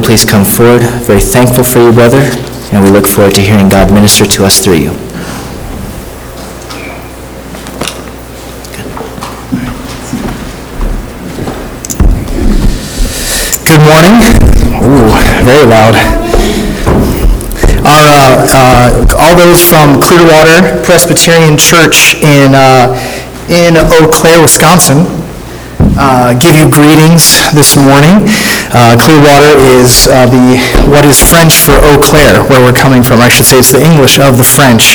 please come forward. Very thankful for you, brother, and we look forward to hearing God minister to us through you. Good morning. Ooh, very loud. All those from Clearwater Presbyterian Church in Eau Claire, Wisconsin, give you greetings this morning. Clearwater is what is French for Eau Claire, where we're coming from. I should say it's the English of the French,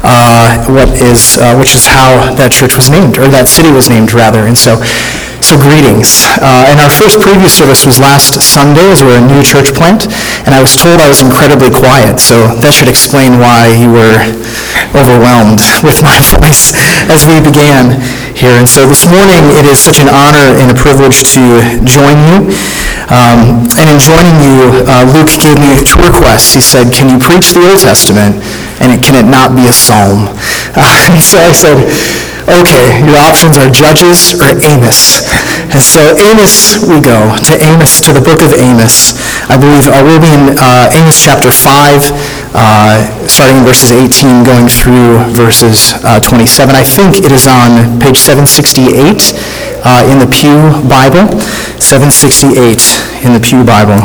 which is how that church was named, or that city was named, rather. And so greetings. And our first previous service was last Sunday, as we're a new church plant, and I was told I was incredibly quiet, so that should explain why you were overwhelmed with my voice as we began here. And so this morning, it is such an honor and a privilege to join you. And in joining you, Luke gave me two requests. He said, "Can you preach the Old Testament, and can it not be a psalm?" And so I said, "Okay, your options are Judges or Amos." And so Amos we go, to the book of Amos. I believe we'll be in Amos chapter 5, starting in verses 18, going through verses 27. I think it is on page 768 in the Pew Bible. 768 in the Pew Bible.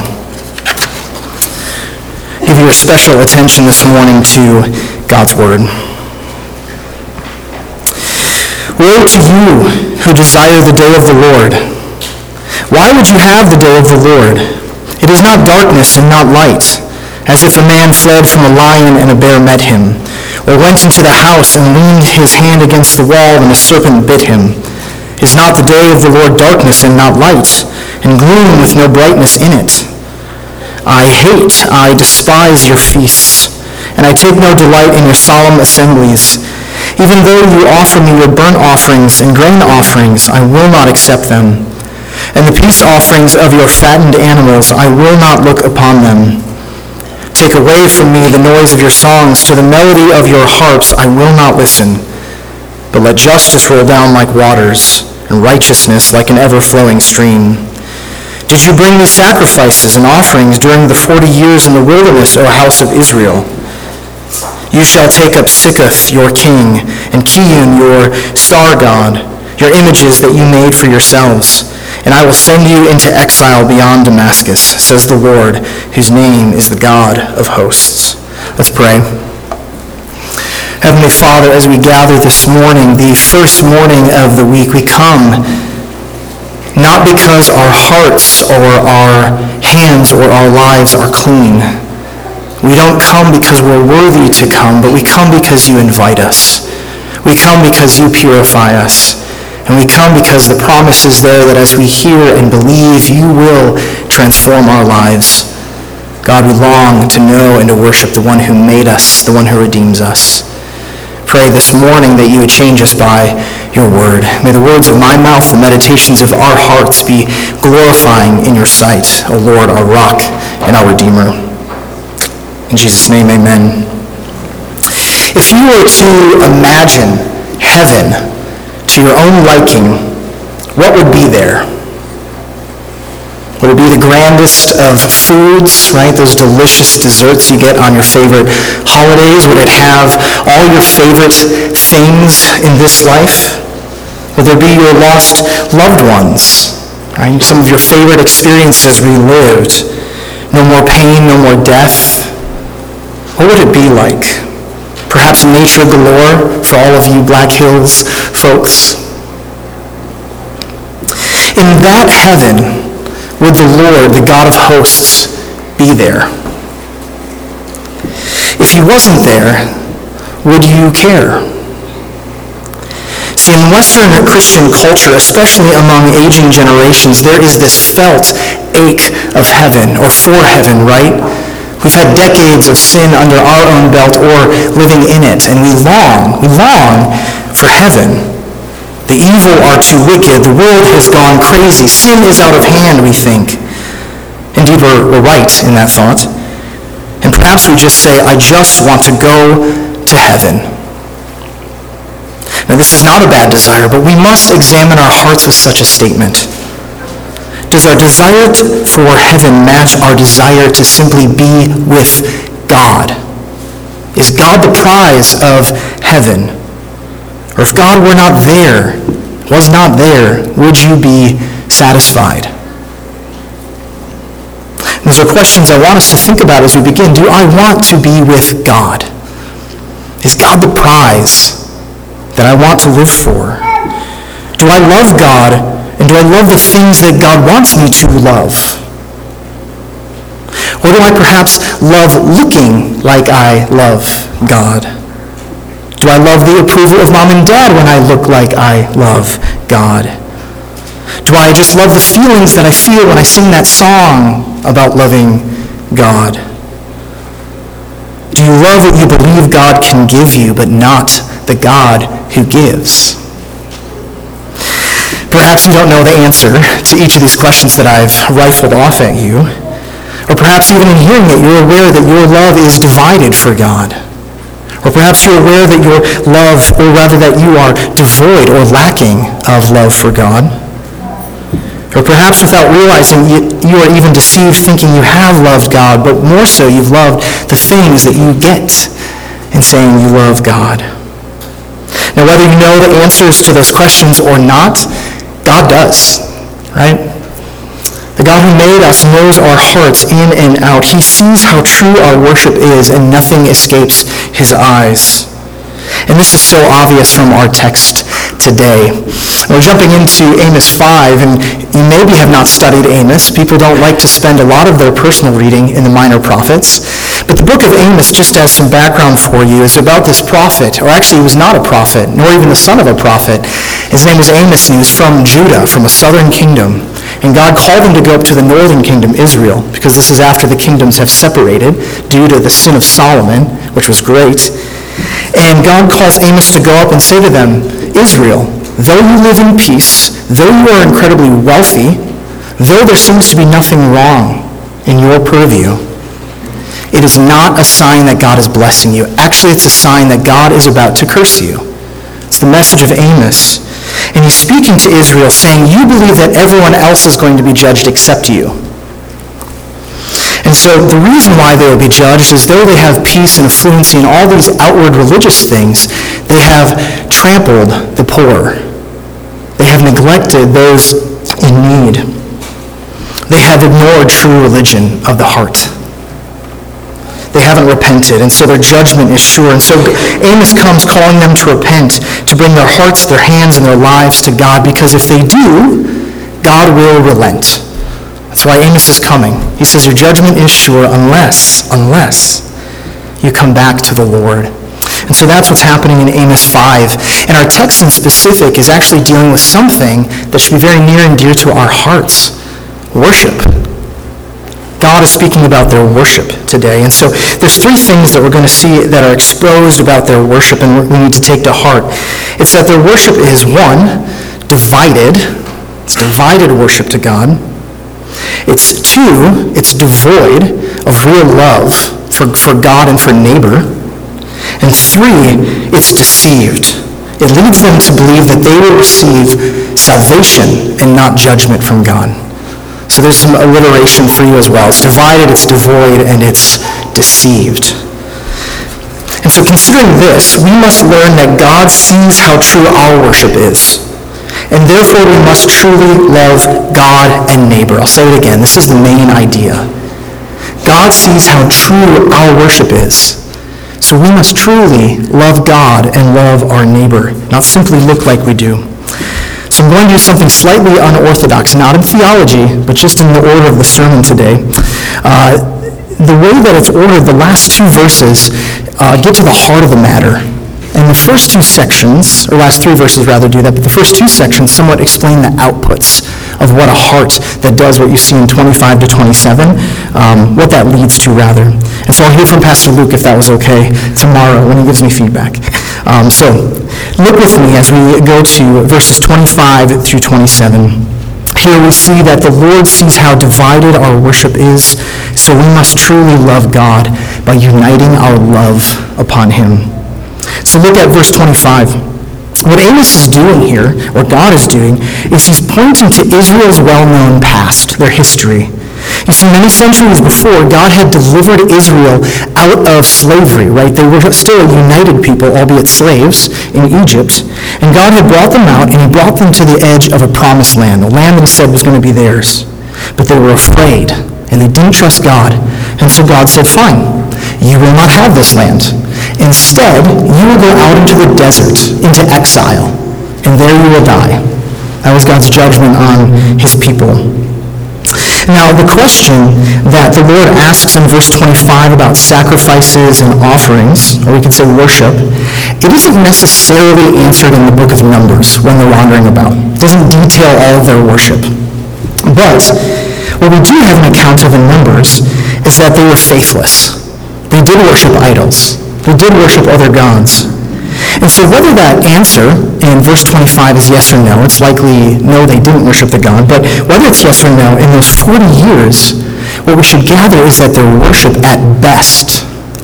Give your special attention this morning to God's Word. Woe to you who desire the day of the Lord. Why would you have the day of the Lord? It is not darkness and not light, as if a man fled from a lion and a bear met him, or went into the house and leaned his hand against the wall and a serpent bit him. Is not the day of the Lord darkness and not light, and gloom with no brightness in it? I despise your feasts, and I take no delight in your solemn assemblies. Even though you offer me your burnt offerings and grain offerings, I will not accept them. And the peace offerings of your fattened animals, I will not look upon them. Take away from me the noise of your songs. To the melody of your harps, I will not listen. But let justice roll down like waters, and righteousness like an ever-flowing stream. Did you bring me sacrifices and offerings during the 40 years in the wilderness, O house of Israel? You shall take up Sikkoth, your king, and Kiyun, your star god, your images that you made for yourselves. And I will send you into exile beyond Damascus, says the Lord, whose name is the God of hosts. Let's pray. Heavenly Father, as we gather this morning, the first morning of the week, we come not because our hearts or our hands or our lives are clean. We don't come because we're worthy to come, but we come because you invite us. We come because you purify us. And we come because the promise is there that as we hear and believe, you will transform our lives. God, we long to know and to worship the one who made us, the one who redeems us. Pray this morning that you would change us by your word. May the words of my mouth, the meditations of our hearts be glorifying in your sight, O Lord, our rock and our Redeemer. In Jesus' name, amen. If you were to imagine heaven to your own liking, what would be there? Would it be the grandest of foods, right? Those delicious desserts you get on your favorite holidays? Would it have all your favorite things in this life? Would there be your lost loved ones, right? Some of your favorite experiences relived? No more pain, no more death. What would it be like? Perhaps nature galore for all of you Black Hills folks. In that heaven, would the Lord, the God of hosts, be there? If he wasn't there, would you care? See, in Western Christian culture, especially among aging generations, there is this felt ache of heaven, or for heaven, right? We've had decades of sin under our own belt or living in it, and we long for heaven. The evil are too wicked. The world has gone crazy. Sin is out of hand, we think. Indeed, we're right in that thought. And perhaps we just say, I just want to go to heaven. Now, this is not a bad desire, but we must examine our hearts with such a statement. does our desire for heaven match our desire to simply be with God? Is God the prize of heaven? Or if God were not there, was not there, would you be satisfied? Those are questions I want us to think about as we begin. Do I want to be with God? Is God the prize that I want to live for? Do I love God, and do I love the things that God wants me to love? Or do I perhaps love looking like I love God? Do I love the approval of mom and dad when I look like I love God? Do I just love the feelings that I feel when I sing that song about loving God? Do you love what you believe God can give you, but not the God who gives? Perhaps you don't know the answer to each of these questions that I've rifled off at you. Or perhaps even in hearing it, you're aware that your love is divided for God. Or perhaps you're aware that your love, or rather that you are devoid or lacking of love for God. Or perhaps without realizing you are even deceived thinking you have loved God, but more so you've loved the things that you get in saying you love God. Now whether you know the answers to those questions or not, God does, right? The God who made us knows our hearts in and out. He sees how true our worship is, and nothing escapes his eyes. And this is so obvious from our text today. We're jumping into Amos 5, and you maybe have not studied Amos. People don't like to spend a lot of their personal reading in the minor prophets. But the book of Amos, just as some background for you, is about this prophet, or actually he was not a prophet, nor even the son of a prophet. His name was Amos, and he was from Judah, from a southern kingdom. And God called him to go up to the northern kingdom, Israel, because this is after the kingdoms have separated due to the sin of Solomon, which was great. And God calls Amos to go up and say to them, Israel, though you live in peace, though you are incredibly wealthy, though there seems to be nothing wrong in your purview, it is not a sign that God is blessing you. Actually, it's a sign that God is about to curse you. It's the message of Amos. And he's speaking to Israel, saying, you believe that everyone else is going to be judged except you. And so the reason why they will be judged is though they have peace and affluency and all these outward religious things, they have trampled the poor. They have neglected those in need. They have ignored true religion of the heart. They haven't repented, and so their judgment is sure. And so Amos comes calling them to repent, to bring their hearts, their hands, and their lives to God, because if they do, God will relent. That's why Amos is coming. He says your judgment is sure unless you come back to the Lord. And so that's what's happening in Amos 5. And our text in specific is actually dealing with something that should be very near and dear to our hearts. Worship. God is speaking about their worship today. And so there's three things that we're going to see that are exposed about their worship and we need to take to heart. It's that their worship is, one, divided. It's divided worship to God. It's two, it's devoid of real love for God and for neighbor. And three, it's deceived. It leads them to believe that they will receive salvation and not judgment from God. So there's some alliteration for you as well. It's divided, it's devoid, and it's deceived. And so considering this, we must learn that God sees how true our worship is. And therefore we must truly love God and neighbor. I'll say it again. This is the main idea. God sees how true our worship is. So we must truly love God and love our neighbor, not simply look like we do. So I'm going to do something slightly unorthodox, not in theology, but just in the order of the sermon today. The way that it's ordered, the last two verses get to the heart of the matter. And the first two sections, or last three verses rather do that, but the first two sections somewhat explain the outputs of what a heart that does what you see in 25 to 27, what that leads to rather. And so I'll hear from Pastor Luke, if that was okay, tomorrow when he gives me feedback. So look with me as we go to verses 25 through 27. Here we see that the Lord sees how divided our worship is, so we must truly love God by uniting our love upon him. So look at verse 25. What Amos is doing here, or God is doing, is he's pointing to Israel's well-known past, their history. You see, many centuries before, God had delivered Israel out of slavery, right? They were still a united people, albeit slaves, in Egypt. And God had brought them out, and he brought them to the edge of a promised land, a land that he said was going to be theirs. But they were afraid, and they didn't trust God. And so God said, fine, you will not have this land. Instead, you will go out into the desert, into exile, and there you will die. That was God's judgment on his people. Now, the question that the Lord asks in verse 25 about sacrifices and offerings, or we could say worship, it isn't necessarily answered in the book of Numbers when they're wandering about. It doesn't detail all of their worship. But what we do have an account of in Numbers is that they were faithless. They did worship idols. They did worship other gods. And so whether that answer in verse 25 is yes or no, it's likely no, they didn't worship the God, but whether it's yes or no, in those 40 years, what we should gather is that their worship at best,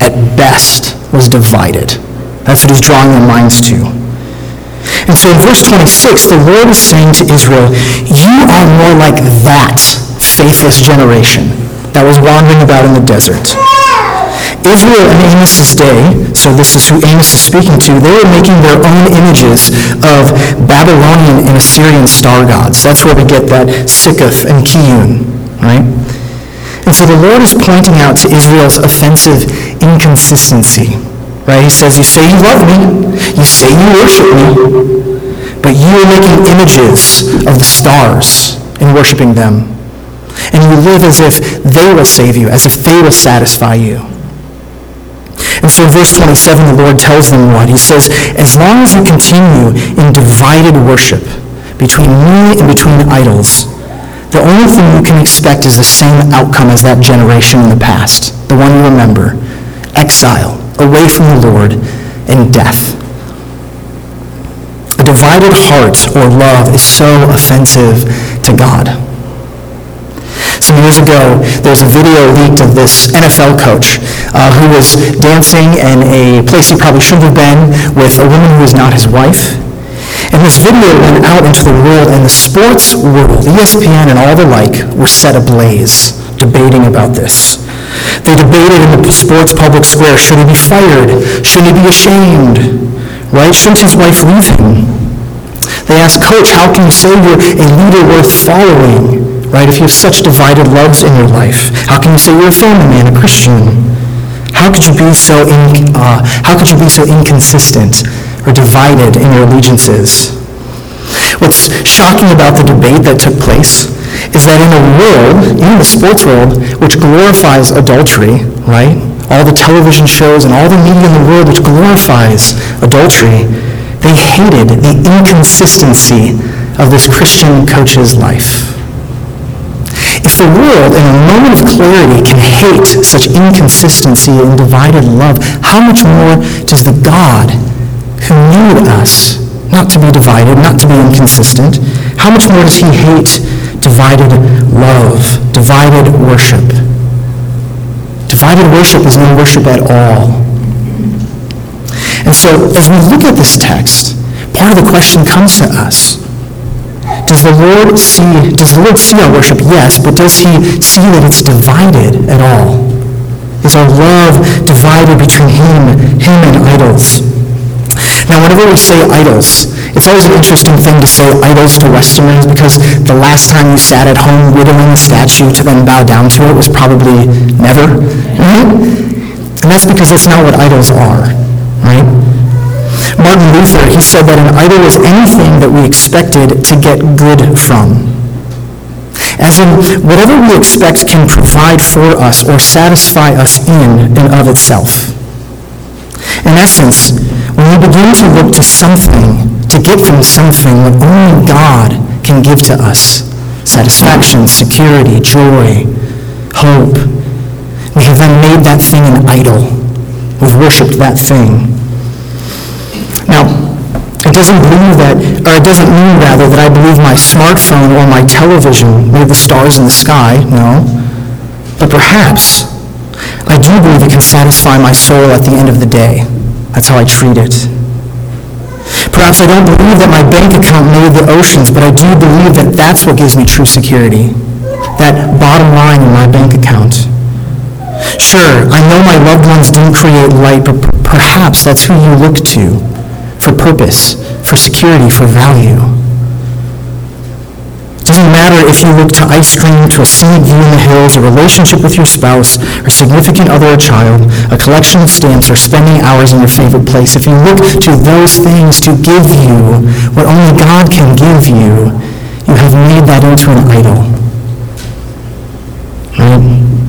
was divided. That's what he's drawing their minds to. And so in verse 26, the Lord is saying to Israel, you are more like that faithless generation that was wandering about in the desert. Israel in Amos's day, so this is who Amos is speaking to, they were making their own images of Babylonian and Assyrian star gods. That's where we get that Sikkuth and Kiyun, right? And so the Lord is pointing out to Israel's offensive inconsistency, right? He says, you say you love me, you say you worship me, but you are making images of the stars and worshiping them. And you live as if they will save you, as if they will satisfy you. And so in verse 27, the Lord tells them what? He says, as long as you continue in divided worship between me and between idols, the only thing you can expect is the same outcome as that generation in the past, the one you remember, exile, away from the Lord, and death. A divided heart or love is so offensive to God. Some years ago, there was a video leaked of this NFL coach who was dancing in a place he probably shouldn't have been with a woman who was not his wife. And this video went out into the world, and the sports world, ESPN and all the like, were set ablaze, debating about this. They debated in the sports public square, should he be fired? Should he be ashamed? Right? Shouldn't his wife leave him? They asked, Coach, how can you say you're a leader worth following? Right? If you have such divided loves in your life, how can you say you're a family man, a Christian? How could you be so inconsistent or divided in your allegiances? What's shocking about the debate that took place is that in a world, even the sports world, which glorifies adultery, right? All the television shows and all the media in the world which glorifies adultery, they hated the inconsistency of this Christian coach's life. If the world, in a moment of clarity, can hate such inconsistency and divided love, how much more does the God who knew us not to be divided, not to be inconsistent, how much more does he hate divided love, divided worship? Divided worship is no worship at all. And so, as we look at this text, part of the question comes to us. Does the Lord see our worship? Yes, but does he see that it's divided at all? Is our love divided between him and idols? Now, whenever we say idols, it's always an interesting thing to say idols to Westerners because the last time you sat at home whittling a statue to then bow down to it was probably never, right? And that's because that's not what idols are, right? Martin Luther, he said that an idol is anything that we expected to get good from. As in, whatever we expect can provide for us or satisfy us in and of itself. In essence, when we begin to look to something, to get from something that only God can give to us, satisfaction, security, joy, hope, we have then made that thing an idol. We've worshipped that thing. Now, it doesn't mean that I believe my smartphone or my television made the stars in the sky, no. But perhaps I do believe it can satisfy my soul at the end of the day. That's how I treat it. Perhaps I don't believe that my bank account made the oceans, but I do believe that that's what gives me true security, that bottom line in my bank account. Sure, I know my loved ones didn't create light, but perhaps that's who you look to for purpose, for security, for value. It doesn't matter if you look to ice cream, to a scenic view in the hills, a relationship with your spouse, or significant other or child, a collection of stamps, or spending hours in your favorite place. If you look to those things to give you what only God can give you, you have made that into an idol. Right?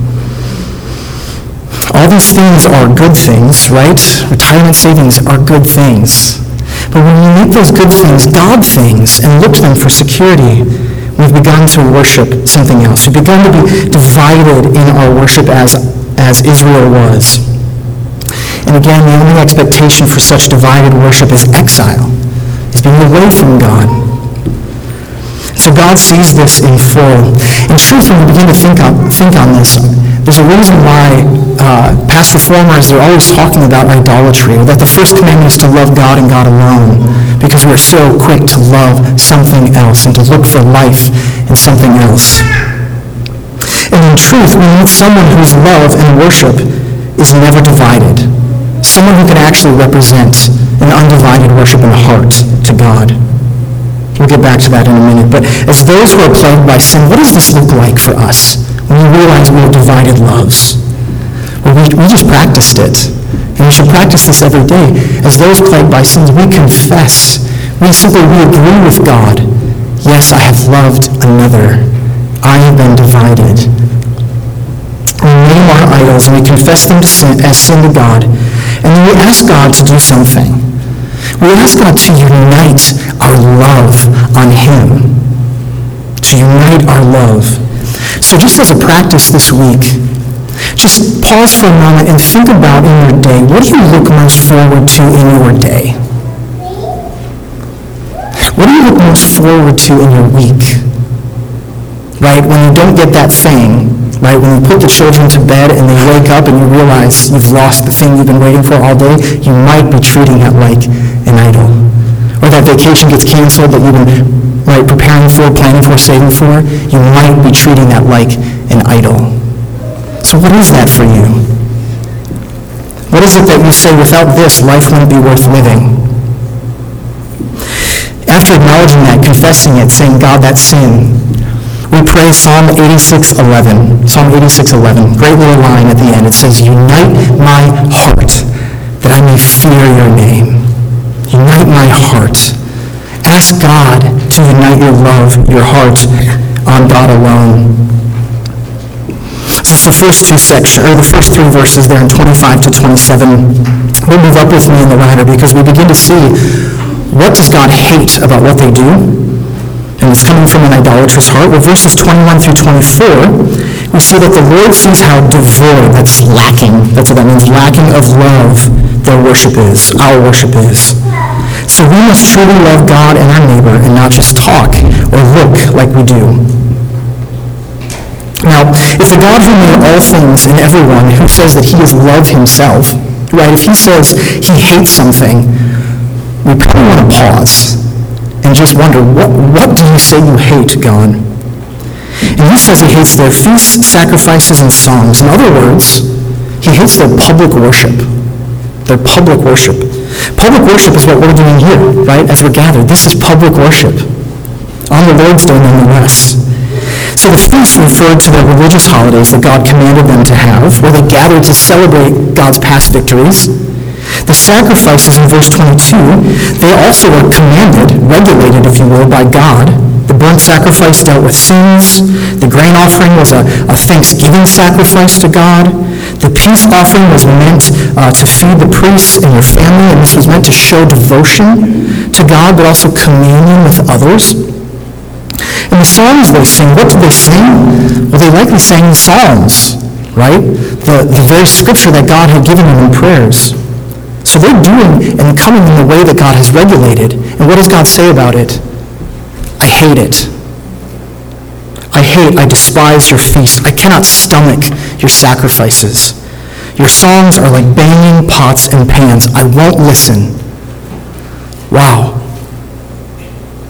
All these things are good things, right? Retirement savings are good things. But when we make those good things God things and look to them for security, we've begun to worship something else. We've begun to be divided in our worship as Israel was. And again, the only expectation for such divided worship is exile, is being away from God. So God sees this in full. In truth, when we begin to think on this, there's a reason why past reformers are always talking about idolatry, or that the first commandment is to love God and God alone, because we're so quick to love something else and to look for life in something else. And in truth, we need someone whose love and worship is never divided, someone who can actually represent an undivided worship and heart to God. We'll get back to that in a minute. But as those who are plagued by sin, what does this look like for us when we realize we have divided loves? Well, we just practiced it. And we should practice this every day. As those plagued by sins, we confess. We agree with God. Yes, I have loved another. I have been divided. We name our idols and we confess them as sin to God. And then we ask God to do something. We ask God to unite our love on Him. To unite our love. So just as a practice this week, just pause for a moment and think about in your day, what do you look most forward to in your day? What do you look most forward to in your week? Right? When you don't get that thing, right? When you put the children to bed and they wake up and you realize you've lost the thing you've been waiting for all day, you might be treating it like an idol. Or that vacation gets canceled that you've been preparing for, planning for, saving for, you might be treating that like an idol. So what is that for you? What is it that you say, without this, life wouldn't be worth living? After acknowledging that, confessing it, saying, God, that's sin, we pray Psalm 86:11. Psalm 86:11, great little line at the end. It says, unite my heart that I may fear your name. Unite my heart. Ask God to unite your love, your heart, on God alone. So it's the first the first three verses there in 25 to 27. We'll move up with me in the ladder because we begin to see what does God hate about what they do. And it's coming from an idolatrous heart. Well, verses 21 through 24, we see that the Lord sees how devoid, that's lacking, that's what that means, lacking of love, their worship is, our worship is. So we must truly love God and our neighbor and not just talk or look like we do. Now, if the God who made all things and everyone, who says that he is love himself, right, if he says he hates something, we probably want to pause and just wonder, what do you say you hate, God? And he says he hates their feasts, sacrifices, and songs. In other words, he hates their public worship. Their public worship. Public worship is what we're doing here, right, as we're gathered. This is public worship. On the Lord's Day, nonetheless. So the feasts referred to the religious holidays that God commanded them to have, where they gathered to celebrate God's past victories. The sacrifices in verse 22, they also were commanded, regulated, if you will, by God. The burnt sacrifice dealt with sins. The grain offering was a thanksgiving sacrifice to God. The peace offering was meant to feed the priests and your family, and this was meant to show devotion to God, but also communion with others. And the songs they sing, what did they sing? Well, they likely sang the Psalms, right? The very scripture that God had given them in prayers. So they're doing and coming in the way that God has regulated. And what does God say about it? I hate it. I despise your feast. I cannot stomach your sacrifices. Your songs are like banging pots and pans. I won't listen. Wow.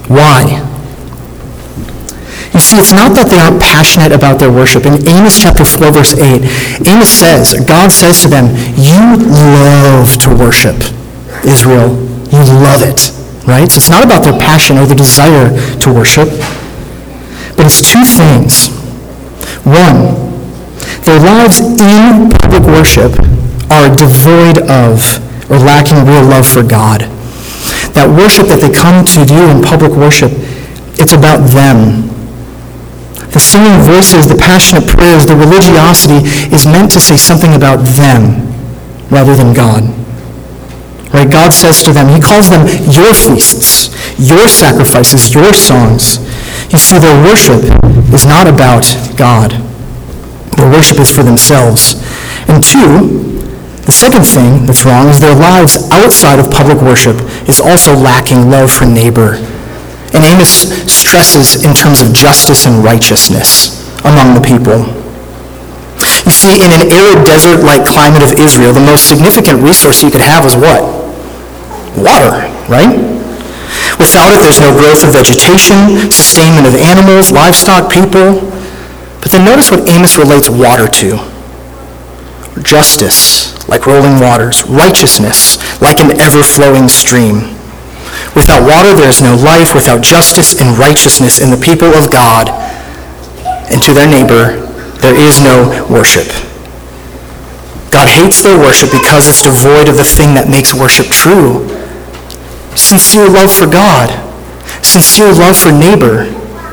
Why? You see, it's not that they aren't passionate about their worship. In Amos chapter 4, verse 8, God says to them, you love to worship, Israel. You love it, right? So it's not about their passion or their desire to worship, but it's two things. One, their lives in public worship are devoid of or lacking real love for God. That worship that they come to do in public worship, it's about them. The singing voices, the passionate prayers, the religiosity is meant to say something about them rather than God. Right? God says to them, he calls them your feasts, your sacrifices, your songs. You see, their worship is not about God. Their worship is for themselves. And two, the second thing that's wrong is their lives outside of public worship is also lacking love for neighbor. And Amos stresses in terms of justice and righteousness among the people. You see, in an arid desert-like climate of Israel, the most significant resource you could have was what? Water, right? Without it, there's no growth of vegetation, sustainment of animals, livestock, people. But then notice what Amos relates water to. Justice, like rolling waters. Righteousness, like an ever-flowing stream. Without water, there is no life. Without justice and righteousness in the people of God and to their neighbor, there is no worship. God hates their worship because it's devoid of the thing that makes worship true. Sincere love for God. Sincere love for neighbor.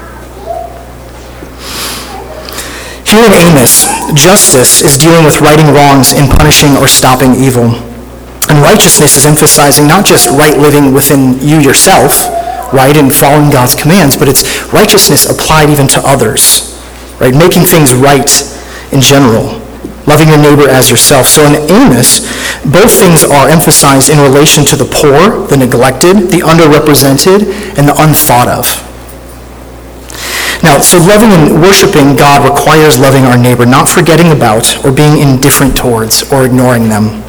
Here in Amos, justice is dealing with righting wrongs and punishing or stopping evil. And righteousness is emphasizing not just right living within you yourself, right, and following God's commands, but it's righteousness applied even to others, right, making things right in general, loving your neighbor as yourself. So in Amos, both things are emphasized in relation to the poor, the neglected, the underrepresented, and the unthought of. Now, so loving and worshiping God requires loving our neighbor, not forgetting about or being indifferent towards or ignoring them.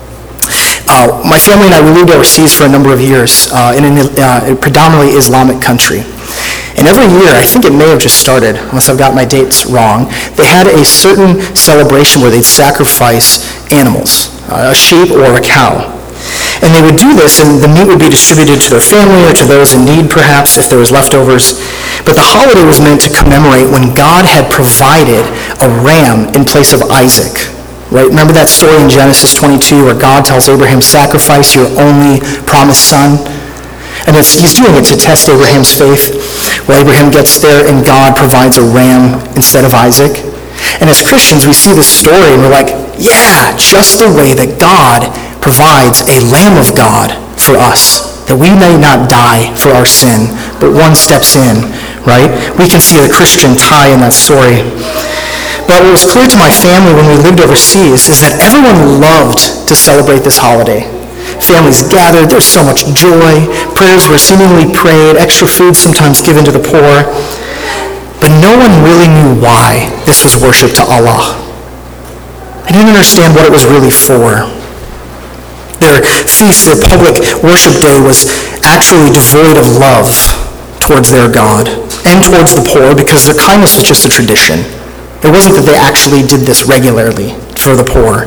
My family and I, we lived overseas for a number of years in a predominantly Islamic country. And every year, I think it may have just started, unless I've got my dates wrong, they had a certain celebration where they'd sacrifice animals, a sheep or a cow. And they would do this, and the meat would be distributed to their family or to those in need, perhaps, if there was leftovers. But the holiday was meant to commemorate when God had provided a ram in place of Isaac. Right? Remember that story in Genesis 22 where God tells Abraham, sacrifice your only promised son? And he's doing it to test Abraham's faith. Well, Abraham gets there and God provides a ram instead of Isaac. And as Christians, we see this story and we're like, yeah, just the way that God provides a Lamb of God for us, that we may not die for our sin, but one steps in, right? We can see the Christian tie in that story. But what was clear to my family when we lived overseas is that everyone loved to celebrate this holiday. Families gathered, there was so much joy, prayers were seemingly prayed, extra food sometimes given to the poor. But no one really knew why this was worship to Allah. They didn't understand what it was really for. Their feast, their public worship day was actually devoid of love towards their God and towards the poor because their kindness was just a tradition. It wasn't that they actually did this regularly for the poor.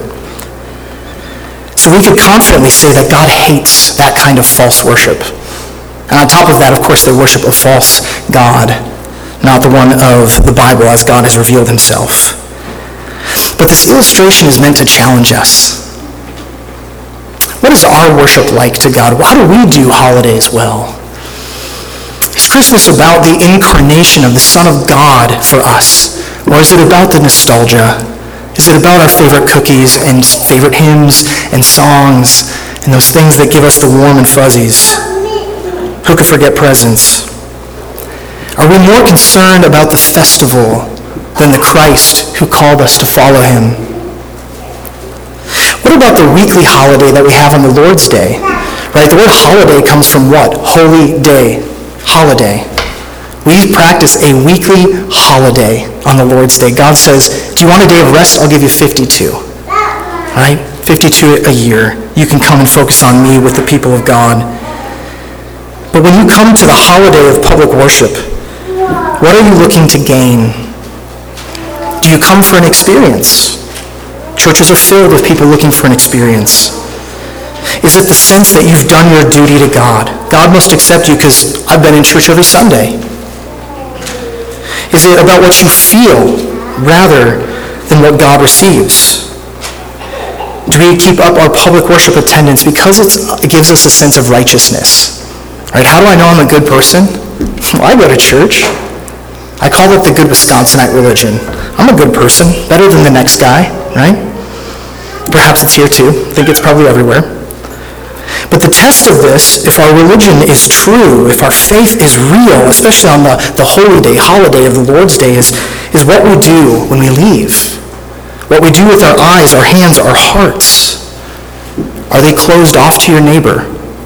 So we could confidently say that God hates that kind of false worship. And on top of that, of course, they worship a false God, not the one of the Bible as God has revealed himself. But this illustration is meant to challenge us. What is our worship like to God? How do we do holidays well? Is Christmas about the incarnation of the Son of God for us? Or is it about the nostalgia? Is it about our favorite cookies and favorite hymns and songs and those things that give us the warm and fuzzies? Who could forget presents? Are we more concerned about the festival than the Christ who called us to follow him? What about the weekly holiday that we have on the Lord's Day? Right? The word holiday comes from what? Holy day. Holiday. We practice a weekly holiday on the Lord's Day. God says, do you want a day of rest? I'll give you 52. Right? 52 a year. You can come and focus on me with the people of God. But when you come to the holiday of public worship, what are you looking to gain? Do you come for an experience? Churches are filled with people looking for an experience. Is it the sense that you've done your duty to God? God must accept you because I've been in church every Sunday. Is it about what you feel rather than what God receives? Do we keep up our public worship attendance because it gives us a sense of righteousness? Right? How do I know I'm a good person? Well, I go to church. I call it the good Wisconsinite religion. I'm a good person, better than the next guy, right? Perhaps it's here too. I think it's probably everywhere. But the test of this, if our religion is true, if our faith is real, especially on the holy day, holiday of the Lord's Day, is what we do when we leave. What we do with our eyes, our hands, our hearts. Are they closed off to your neighbor?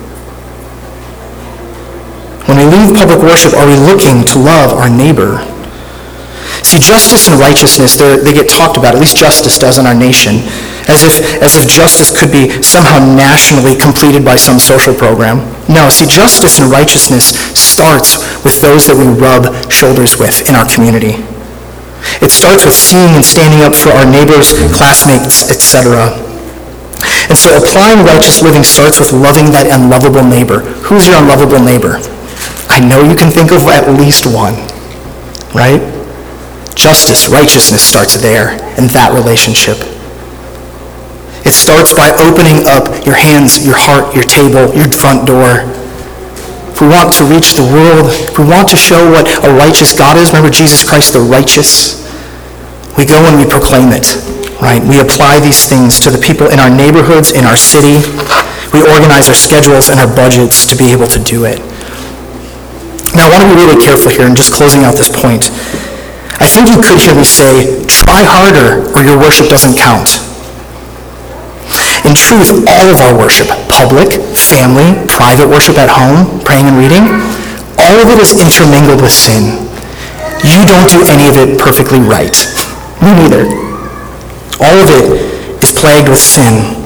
When we leave public worship, are we looking to love our neighbor? See, justice and righteousness, they get talked about, at least justice does in our nation, as if justice could be somehow nationally completed by some social program. No, see, justice and righteousness starts with those that we rub shoulders with in our community. It starts with seeing and standing up for our neighbors, classmates, etc. And so applying righteous living starts with loving that unlovable neighbor. Who's your unlovable neighbor? I know you can think of at least one, right? Justice, righteousness starts there, in that relationship. It starts by opening up your hands, your heart, your table, your front door. If we want to reach the world, if we want to show what a righteous God is, remember Jesus Christ the righteous, we go and we proclaim it, right? We apply these things to the people in our neighborhoods, in our city. We organize our schedules and our budgets to be able to do it. Now, I want to be really careful here in just closing out this point. I think you could hear me say, try harder or your worship doesn't count. In truth, all of our worship, public, family, private worship at home, praying and reading, all of it is intermingled with sin. You don't do any of it perfectly right. Me neither. All of it is plagued with sin.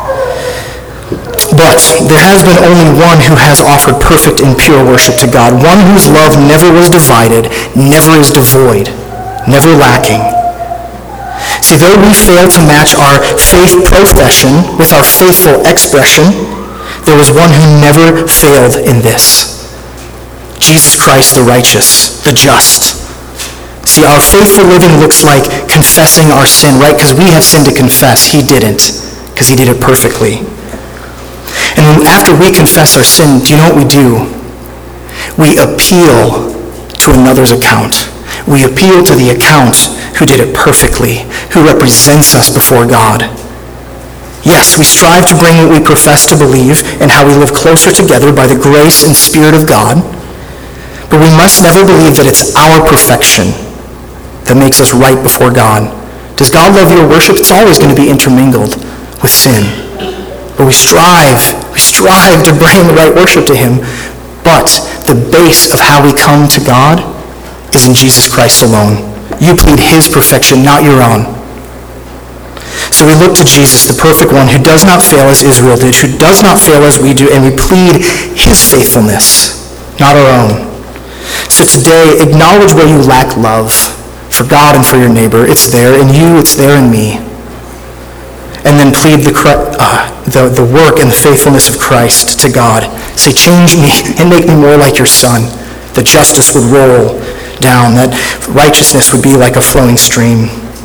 But there has been only one who has offered perfect and pure worship to God, one whose love never was divided, never is devoid, never lacking. See, though we fail to match our faith profession with our faithful expression, there was one who never failed in this. Jesus Christ the righteous, the just. See, our faithful living looks like confessing our sin, right? Because we have sin to confess. He didn't, because he did it perfectly. And after we confess our sin, do you know what we do? We appeal to another's account. We appeal to the account who did it perfectly, who represents us before God. Yes, we strive to bring what we profess to believe and how we live closer together by the grace and Spirit of God, but we must never believe that it's our perfection that makes us right before God. Does God love your worship? It's always going to be intermingled with sin. But we strive to bring the right worship to him, but the base of how we come to God is in Jesus Christ alone. You plead his perfection, not your own. So we look to Jesus, the perfect one, who does not fail as Israel did, who does not fail as we do, and we plead his faithfulness, not our own. So today, acknowledge where you lack love for God and for your neighbor. It's there in you, it's there in me. And then plead the work and the faithfulness of Christ to God. Say, change me and make me more like your Son, that justice would roll down, that righteousness would be like a flowing stream.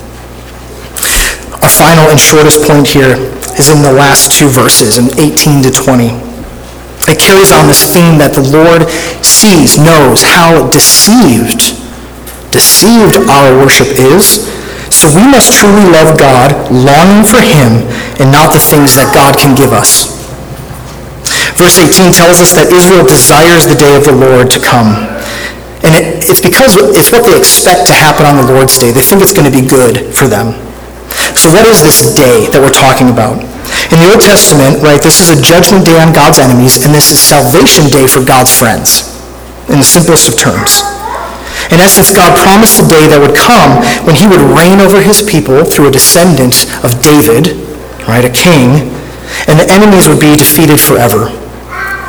Our final and shortest point here is in the last two verses, in 18 to 20. It carries on this theme that the Lord sees, knows how deceived our worship is. So we must truly love God, longing for him, and not the things that God can give us. Verse 18 tells us that Israel desires the day of the Lord to come. And it's because it's what they expect to happen on the Lord's Day. They think it's going to be good for them. So what is this day that we're talking about? In the Old Testament, right, this is a judgment day on God's enemies, and this is salvation day for God's friends, in the simplest of terms. In essence, God promised a day that would come when he would reign over his people through a descendant of David, right, a king, and the enemies would be defeated forever.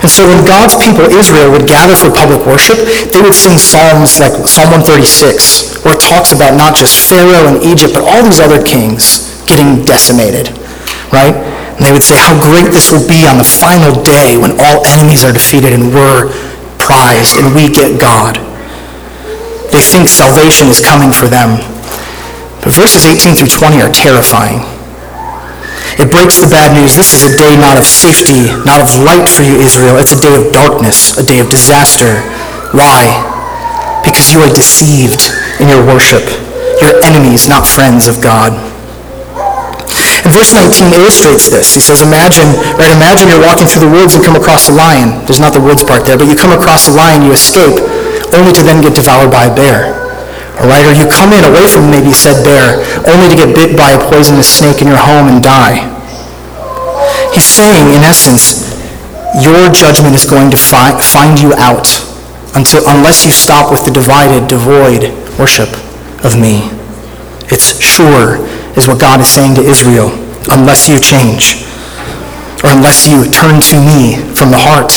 And so when God's people, Israel, would gather for public worship, they would sing psalms like Psalm 136, where it talks about not just Pharaoh and Egypt, but all these other kings getting decimated, right? And they would say how great this will be on the final day when all enemies are defeated and we're prized and we get God. They think salvation is coming for them. But verses 18 through 20 are terrifying. It breaks the bad news. This is a day not of safety, not of light for you, Israel. It's a day of darkness, a day of disaster. Why? Because you are deceived in your worship. You're enemies, not friends of God. And verse 19 illustrates this. He says, imagine you're walking through the woods and come across a lion. There's not the woods part there, but you come across a lion, you escape, only to then get devoured by a bear. All right, or you come in away from maybe said bear, only to get bit by a poisonous snake in your home and die. He's saying, in essence, your judgment is going to find you out unless you stop with the divided, devoid worship of me. It's sure, is what God is saying to Israel, unless you change, or unless you turn to me from the heart.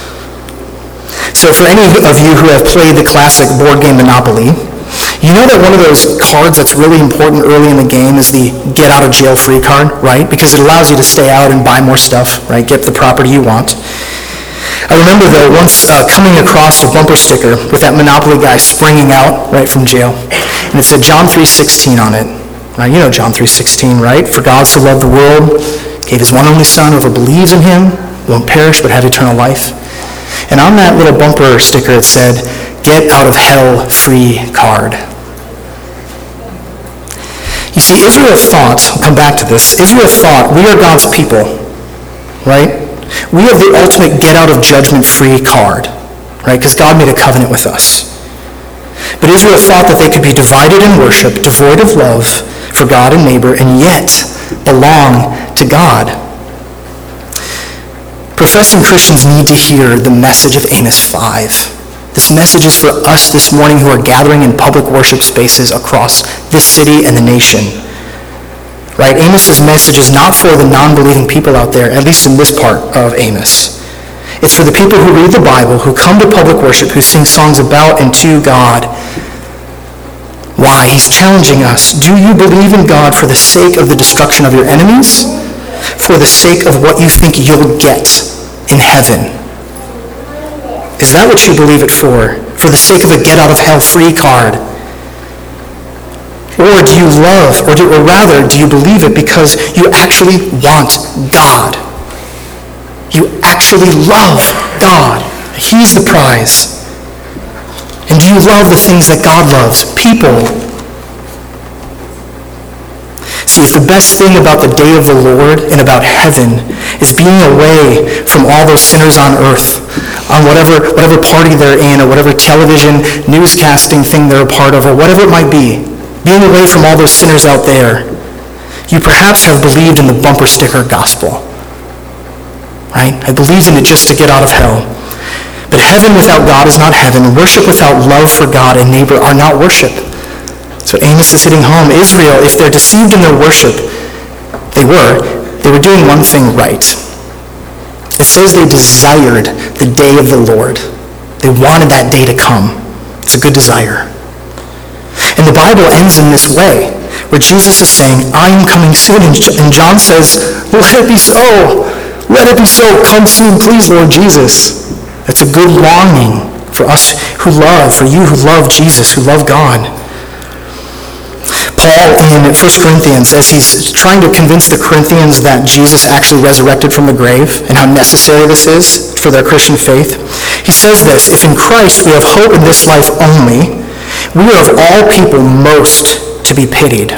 So for any of you who have played the classic board game Monopoly, you know that one of those cards that's really important early in the game is the get out of jail free card, right? Because it allows you to stay out and buy more stuff, right? Get the property you want. I remember though once coming across a bumper sticker with that Monopoly guy springing out right from jail, and it said John 3:16 on it. Now you know John 3:16, right? For God so loved the world, gave his one only Son, whoever believes in him won't perish but have eternal life. And on that little bumper sticker it said, get out of hell free card. You see, Israel thought, I'll come back to this, Israel thought we are God's people, right? We have the ultimate get out of judgment free card, right? Because God made a covenant with us. But Israel thought that they could be divided in worship, devoid of love for God and neighbor, and yet belong to God. Professing Christians need to hear the message of Amos 5. This message is for us this morning who are gathering in public worship spaces across this city and the nation. Right? Amos's message is not for the non-believing people out there, at least in this part of Amos. It's for the people who read the Bible, who come to public worship, who sing songs about and to God. Why? He's challenging us. Do you believe in God for the sake of the destruction of your enemies? For the sake of what you think you'll get in heaven? Is that what you believe it for? For the sake of a get out of hell free card? Or do you love, or rather, do you believe it because you actually want God? You actually love God. He's the prize. And do you love the things that God loves? People. See, if the best thing about the day of the Lord and about heaven is being away from all those sinners on earth, on whatever party they're in, or whatever television newscasting thing they're a part of, or whatever it might be, being away from all those sinners out there, you perhaps have believed in the bumper sticker gospel. Right? I believed in it just to get out of hell. But heaven without God is not heaven. Worship without love for God and neighbor are not worship. So Amos is hitting home. Israel, if they're deceived in their worship, they were doing one thing right. It says they desired the day of the Lord. They wanted that day to come. It's a good desire. And the Bible ends in this way, where Jesus is saying, I am coming soon. And John says, let it be so. Let it be so. Come soon, please, Lord Jesus. That's a good longing for us who love, for you who love Jesus, who love God. Paul in 1 Corinthians, as he's trying to convince the Corinthians that Jesus actually resurrected from the grave and how necessary this is for their Christian faith, he says this, if in Christ we have hope in this life only, we are of all people most to be pitied.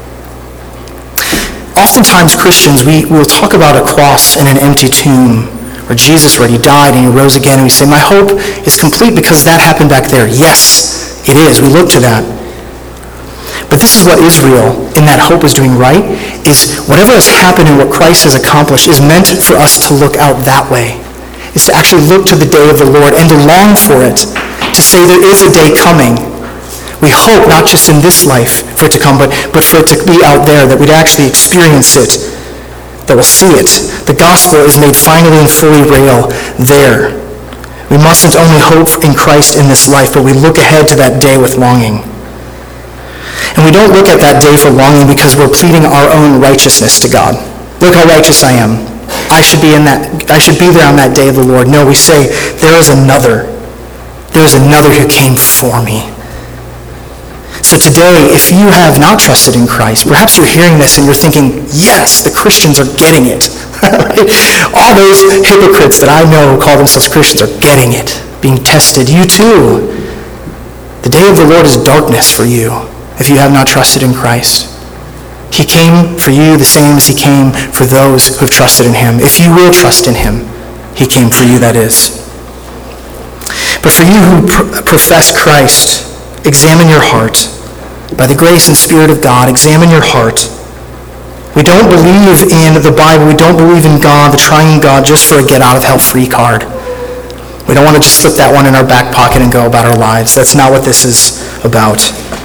Oftentimes Christians, we will talk about a cross and an empty tomb, where Jesus already died and he rose again, and we say, my hope is complete because that happened back there. Yes, it is. We look to that. But this is what Israel, in that hope, is doing right, is whatever has happened and what Christ has accomplished is meant for us to look out that way, is to actually look to the day of the Lord and to long for it, to say there is a day coming. We hope not just in this life for it to come, but for it to be out there, that we'd actually experience it that will see it. The gospel is made finally and fully real there. We mustn't only hope in Christ in this life, but we look ahead to that day with longing. And we don't look at that day for longing because we're pleading our own righteousness to God. Look how righteous I am. I should be there on that day of the Lord. No, we say, there is another. There is another who came for me. So today, if you have not trusted in Christ, perhaps you're hearing this and you're thinking, yes, the Christians are getting it. All those hypocrites that I know who call themselves Christians are getting it, being tested. You too. The day of the Lord is darkness for you if you have not trusted in Christ. He came for you the same as he came for those who have trusted in him. If you will trust in him, he came for you, that is. But for you who profess Christ, examine your heart. By the grace and Spirit of God, examine your heart. We don't believe in the Bible. We don't believe in God, the triune God, just for a get-out-of-hell-free card. We don't want to just slip that one in our back pocket and go about our lives. That's not what this is about.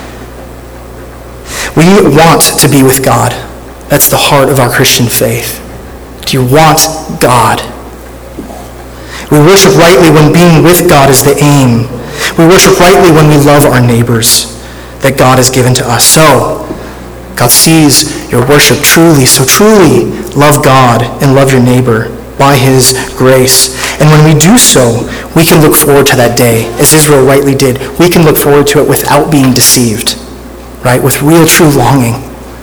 We want to be with God. That's the heart of our Christian faith. Do you want God? We worship rightly when being with God is the aim. We worship rightly when we love our neighbors that God has given to us. So, God sees your worship truly. So truly love God and love your neighbor by his grace. And when we do so, we can look forward to that day, as Israel rightly did. We can look forward to it without being deceived, right? With real, true longing.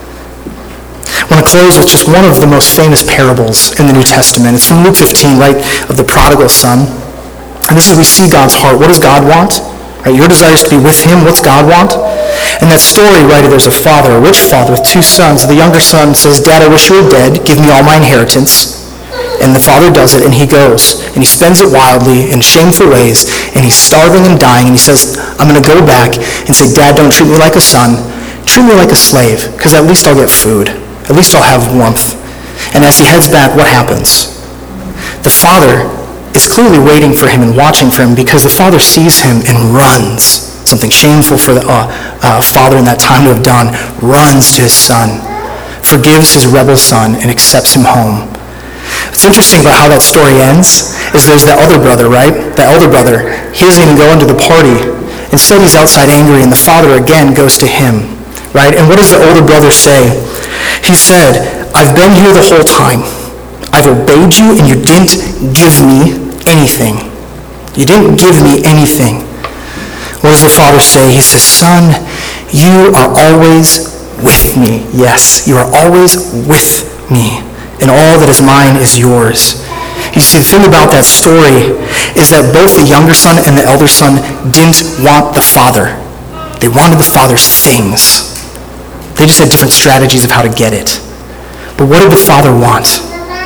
I want to close with just one of the most famous parables in the New Testament. It's from Luke 15, right, of the prodigal son. And this is, we see God's heart. What does God want? Right, your desire is to be with him. What's God want? In that story, right, there's a father, a rich father with two sons. The younger son says, Dad, I wish you were dead. Give me all my inheritance. And the father does it, and he goes. And he spends it wildly in shameful ways. And he's starving and dying. And he says, I'm going to go back and say, Dad, don't treat me like a son. Treat me like a slave, because at least I'll get food. At least I'll have warmth. And as he heads back, what happens? The father is clearly waiting for him and watching for him, because the father sees him and runs. Something shameful for the father in that time to have done. Runs to his son, forgives his rebel son, and accepts him home. What's interesting about how that story ends is there's the other brother, right? The elder brother. He doesn't even go into the party. Instead, he's outside angry, and the father again goes to him, right? And what does the older brother say? He said, I've been here the whole time. I've obeyed you, and you didn't give me anything. You didn't give me anything. What does the father say? He says, Son, you are always with me. Yes, you are always with me. And all that is mine is yours. You see, the thing about that story is that both the younger son and the elder son didn't want the father. They wanted the father's things. They just had different strategies of how to get it. But what did the father want?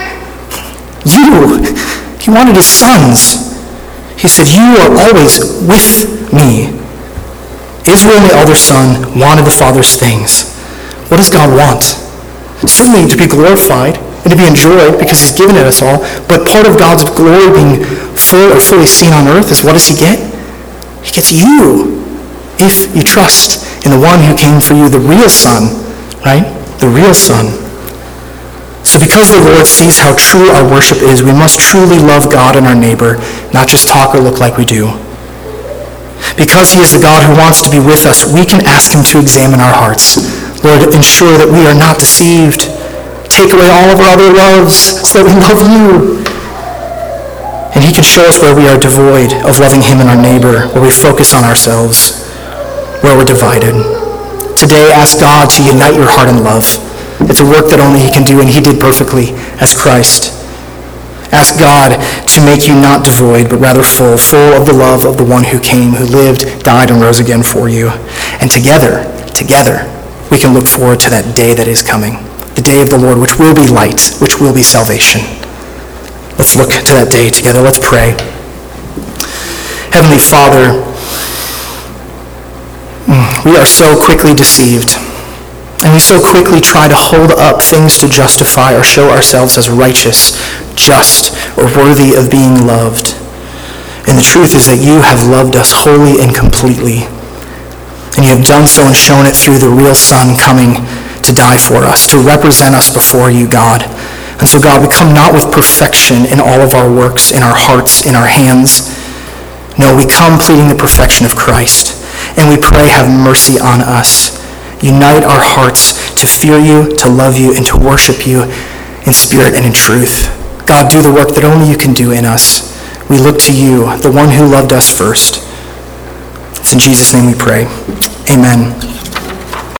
You. He wanted his sons. He said, you are always with me. Israel and the elder son wanted the father's things. What does God want? Certainly to be glorified and to be enjoyed because he's given it us all. But part of God's glory being full or fully seen on earth is, what does he get? He gets you. If you trust in the one who came for you, the real son, right? The real son. So because the Lord sees how true our worship is, we must truly love God and our neighbor, not just talk or look like we do. Because he is the God who wants to be with us, we can ask him to examine our hearts. Lord, ensure that we are not deceived. Take away all of our other loves so that we love you. And he can show us where we are devoid of loving him and our neighbor, where we focus on ourselves, where we're divided. Today, ask God to unite your heart in love. It's a work that only he can do, and he did perfectly as Christ. Ask God to make you not devoid, but rather full of the love of the one who came, who lived, died, and rose again for you. And together, we can look forward to that day that is coming, the day of the Lord, which will be light, which will be salvation. Let's look to that day together. Let's pray. Heavenly Father, we are so quickly deceived. And we so quickly try to hold up things to justify or show ourselves as righteous, just, or worthy of being loved. And the truth is that you have loved us wholly and completely. And you have done so and shown it through the real Son coming to die for us, to represent us before you, God. And so, God, we come not with perfection in all of our works, in our hearts, in our hands. No, we come pleading the perfection of Christ. And we pray, have mercy on us. Unite our hearts to fear you, to love you, and to worship you in spirit and in truth. God, do the work that only you can do in us. We look to you, the one who loved us first. It's in Jesus' name we pray. Amen.